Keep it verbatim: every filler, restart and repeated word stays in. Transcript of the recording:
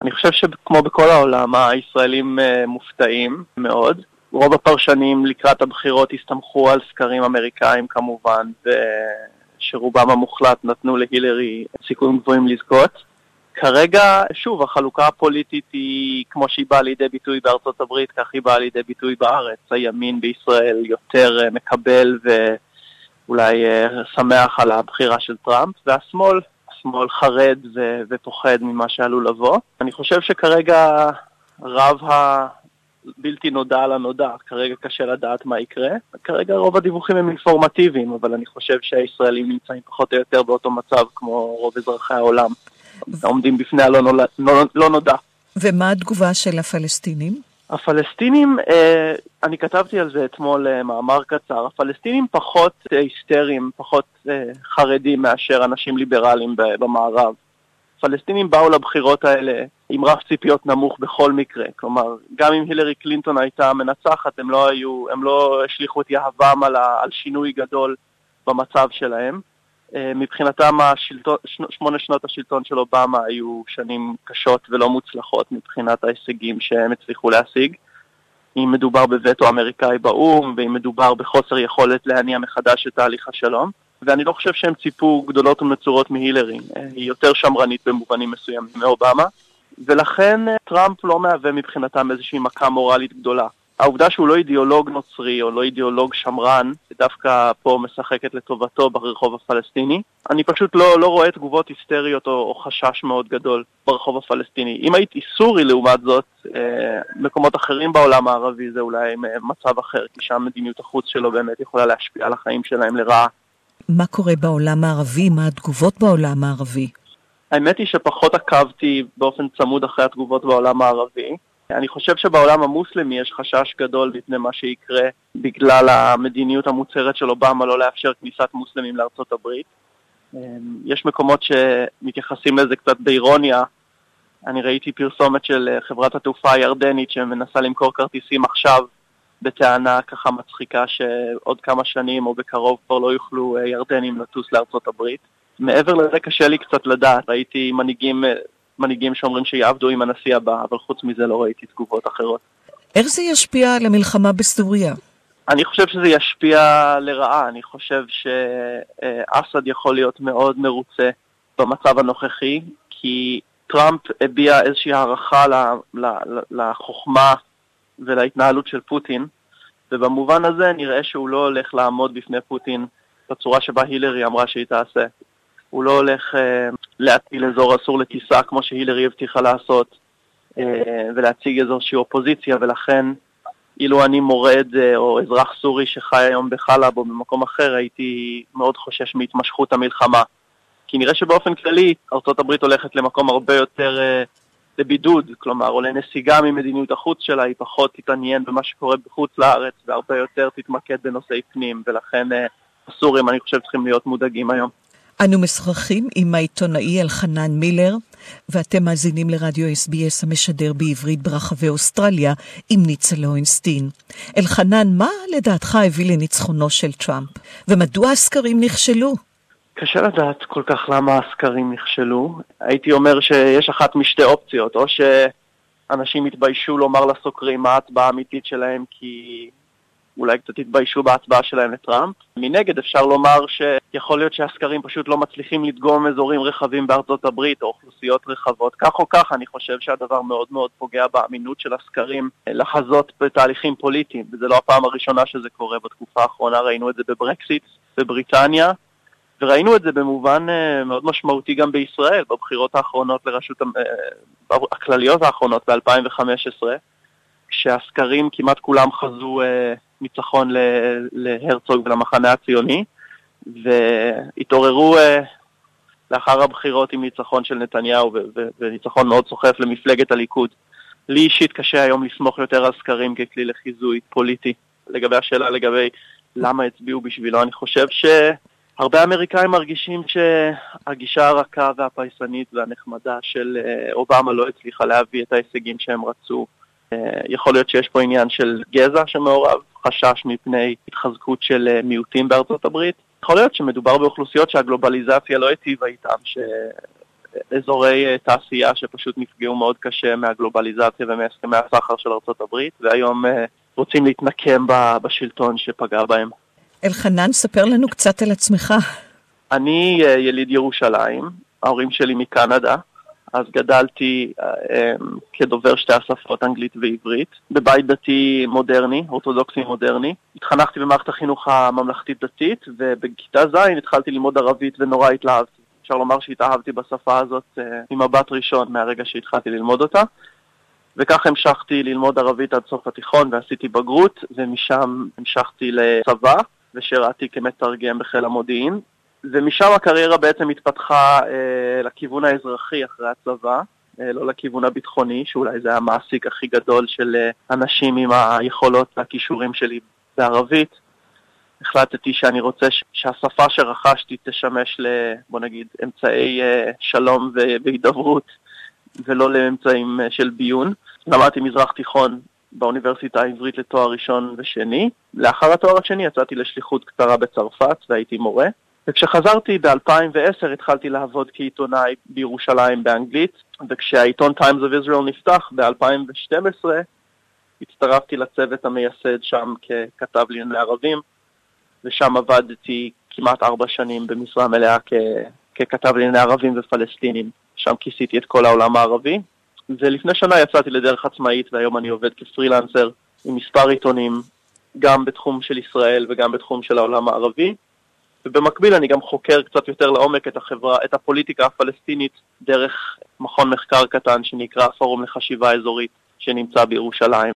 אני חושב שכמו בכל העולם, הישראלים מופתעים מאוד. רוב הפרשנים לקראת הבחירות הסתמכו על סקרים אמריקאים כמובן, שרובם המוחלט נתנו להילרי סיכויים גבוהים לזכות. כרגע, שוב, החלוקה הפוליטית היא כמו שהיא באה לידי ביטוי בארצות הברית, כך היא באה לידי ביטוי בארץ. הימין בישראל יותר מקבל ואולי שמח על הבחירה של טראמפ, והשמאל, השמאל חרד ו- ופוחד ממה שעלול לבוא. אני חושב שכרגע רב הבלתי נודע על הנודע, כרגע קשה לדעת מה יקרה. כרגע רוב הדיווחים הם אינפורמטיביים, אבל אני חושב שהישראלים נמצאים פחות או יותר באותו מצב כמו רוב אזרחי העולם. עומדים בפני הלא נולד, לא, לא נודע. ומה התגובה של הפלסטינים? הפלסטינים, אה, אני כתבתי על זה אתמול אה, מאמר קצר, הפלסטינים פחות אה, היסטריים, פחות אה, חרדים מאשר אנשים ליברליים במערב. הפלסטינים באו לבחירות האלה עם רף ציפיות נמוך בכל מקרה, כלומר, גם אם הילרי קלינטון הייתה מנצחת, הם לא היו, הם לא השליחו את יהבם על, ה, על שינוי גדול במצב שלהם. מבחינתם השלטון, שמונה שנות השלטון של אובמה היו שנים קשות ולא מוצלחות מבחינת ההישגים שהם הצליחו להשיג. אם מדובר בווטו אמריקאי באום, ואם מדובר בחוסר יכולת להניע מחדש את תהליך השלום. ואני לא חושב שהם ציפו גדולות ומצורות מהילרי. היא יותר שמרנית במובנים מסוימים מאובמה. ולכן טראמפ לא מהווה מבחינתם איזושהי מכה מורלית גדולה. העובדה שהוא לא אידיאולוג נוצרי או לא אידיאולוג שמרן, דווקא פה משחקת לטובתו ברחוב הפלסטיני. אני פשוט לא, לא רואה תגובות היסטריות או, או חשש מאוד גדול ברחוב הפלסטיני. אם הייתי סורי לעומת זאת, אה, מקומות אחרים בעולם הערבי זה אולי מצב אחר, כי שם מדיניות החוץ שלו באמת יכולה להשפיע על החיים שלהם לרעה. מה קורה בעולם הערבי? מה התגובות בעולם הערבי? האמת היא שפחות עקבתי באופן צמוד אחרי התגובות בעולם הערבי. אני חושב שבעולם המוסלמי יש חשש גדול בפני מה שיקרה בגלל המדיניות המוצהרת של אובמה לא לאפשר כניסת מוסלמים לארצות הברית. יש מקומות שמתייחסים לזה קצת באירוניה. אני ראיתי פרסומת של חברת התעופה הירדנית שמנסה למכור כרטיסים עכשיו בטענה ככה מצחיקה שעוד כמה שנים או בקרוב כבר לא יוכלו ירדנים לטוס לארצות הברית. מעבר לזה קשה לי קצת לדעת. ראיתי מנהיגים מנהיגים שאומרים שיעבדו עם הנשיא הבא, אבל חוץ מזה לא ראיתי תגובות אחרות. איך זה ישפיע על המלחמה בסוריה? אני חושב שזה ישפיע לרעה. אני חושב שאסד יכול להיות מאוד מרוצה במצב הנוכחי, כי טראמפ הביע איזושהי הערכה לחוכמה ולהתנהלות של פוטין, ובמובן הזה נראה שהוא לא הולך לעמוד בפני פוטין בצורה שבה הילרי אמרה שהיא תעשה. הוא לא הולך אה, להטיל אזור אסור לטיסה כמו שהילרי הבטיחה לעשות, אה, ולהציג איזושהי אופוזיציה, ולכן אילו אני מורד אה, או אזרח סורי שחי היום בחלב או במקום אחר, הייתי מאוד חושש מהתמשכות המלחמה. כי נראה שבאופן כללי ארצות הברית הולכת למקום הרבה יותר אה, לבידוד, כלומר, או לנסיגה ממדיניות החוץ שלה, היא פחות תתעניין במה שקורה בחוץ לארץ, והרבה יותר תתמקד בנושאי פנים, ולכן אה, הסורים אני חושב צריכים להיות מודאגים היום. אנו משוחחים עם העיתונאי אלחנן מילר, ואתם מאזינים לרדיו אס בי אס המשדר בעברית ברחבי אוסטרליה עם ניצה לוינסטין. אלחנן, מה לדעתך הביא לניצחונו של טראמפ? ומדוע הסקרים נכשלו? קשה לדעת כל כך למה הסקרים נכשלו. הייתי אומר שיש אחת משתי אופציות, או שאנשים התביישו לומר לסוקרים מה ההצבעה האמיתית שלהם, כי אולי קצת התביישו בהצבעה שלהם לטראמפ. מנגד אפשר לומר שיכול להיות שהסקרים פשוט לא מצליחים לדגום אזורים רחבים בארצות הברית או אוכלוסיות רחבות. כך או כך אני חושב שהדבר מאוד מאוד פוגע באמינות של הסקרים לחזות בתהליכים פוליטיים, וזה לא הפעם הראשונה שזה קורה. בתקופה האחרונה ראינו את זה בברקסיט בבריטניה, וראינו את זה במובן מאוד משמעותי גם בישראל, בבחירות האחרונות לרשות הכלליות האחרונות ב-אלפיים וחמש עשרה, כשהסקרים כמעט כולם חזו ניצחון להרצוג ולמחנה הציוני, והתעוררו לאחר הבחירות עם ניצחון של נתניהו, וניצחון מאוד סוחף למפלגת הליכוד. לי אישית קשה היום לסמוך יותר על סקרים ככלי לחיזוי פוליטי. לגבי השאלה לגבי למה הצביעו בשבילו, אני חושב שהרבה אמריקאים מרגישים שהגישה הרכה והפייסנית והנחמדה של אובמה לא הצליחה להביא את ההישגים שהם רצו. יכול להיות שיש פה עניין של גזע שמעורב, חשש מפני התחזקות של מיעוטים בארצות הברית. יכול להיות שמדובר באוכלוסיות שהגלובליזציה לא היטיבה איתם, אזורי תעשייה שפשוט נפגעו מאוד קשה מהגלובליזציה ומהסכמי הסחר של ארצות הברית, והיום רוצים להתנקם בשלטון שפגע בהם. אלחנן, ספר לנו קצת על עצמך. אני יליד ירושלים, ההורים שלי מקנדה, אז גדלתי אה, כדובר שתי השפות, אנגלית ועברית, בבית דתי מודרני, אורתודוקסי מודרני. התחנכתי במערכת החינוך הממלכתית דתית, ובכיתה ז' התחלתי ללמוד ערבית ונורא התלהבתי. אפשר לומר שהתאהבתי בשפה הזאת אה, ממבט ראשון מהרגע שהתחלתי ללמוד אותה. וכך המשכתי ללמוד ערבית עד סוף התיכון ועשיתי בגרות, ומשם המשכתי לצבא ושירתי כמתרגם בחיל המודיעין. ומשם הקריירה בעצם התפתחה אה, לכיוון האזרחי אחרי הצבא, אה, לא לכיוון הביטחוני, שאולי זה המעסיק הכי גדול של אה, אנשים עם היכולות והכישורים שלי בערבית. החלטתי שאני רוצה ש- שהשפה שרכשתי תשמש ל, בוא נגיד, אמצעי אה, שלום והידברות, ולא לאמצעים אה, של ביון. למדתי מזרח תיכון באוניברסיטה העברית לתואר ראשון ושני. לאחר התואר השני יצאתי לשליחות קצרה בצרפת והייתי מורה. וכשחזרתי ב-אלפיים ועשר התחלתי לעבוד כעיתונאי בירושלים באנגלית, וכשהעיתון Times of Israel נפתח ב-אלפיים ושתים עשרה הצטרפתי לצוות המייסד שם ככתב לענייני ערבים, ושם עבדתי כמעט ארבע שנים במשרה מלאה כ- ככתב לענייני ערבים ופלסטינים. שם כיסיתי את כל העולם הערבי, ולפני שנה יצאתי לדרך עצמאית, והיום אני עובד כפרילנסר עם מספר עיתונים, גם בתחום של ישראל וגם בתחום של העולם הערבי. ובמקביל אני גם חוקר קצת יותר לעומק את החברה, את הפוליטיקה הפלסטינית, דרך מכון מחקר קטן שנקרא פורום לחשיבה אזורית, שנמצא בירושלים.